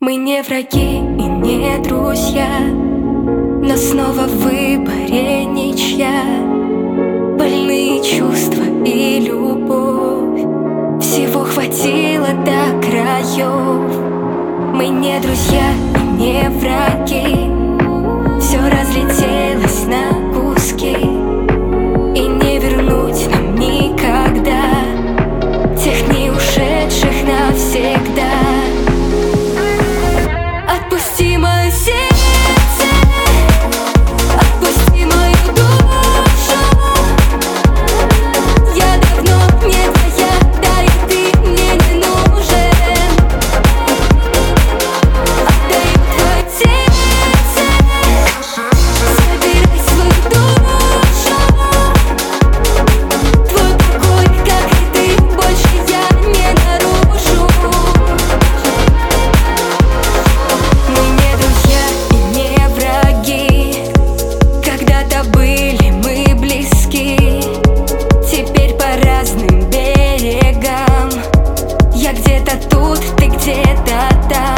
Мы не враги и не друзья, но снова в выборе ничья. Больные чувства и любовь, всего хватило до краев. Мы не друзья и не враги, все разлетелось на куски, и не вернуть нам никогда тех не ушедших навсегда. Отпусти мое сердце, отпусти мою душу. Я давно не твоя, да и ты мне не нужен. Отдаю твое сердце, забирай свою душу. Твой покой, как и ты, больше я не нарушу. Мы не друзья и не враги, когда-то были мы близки, теперь по разным берегам. Я где-то тут, ты где-то там.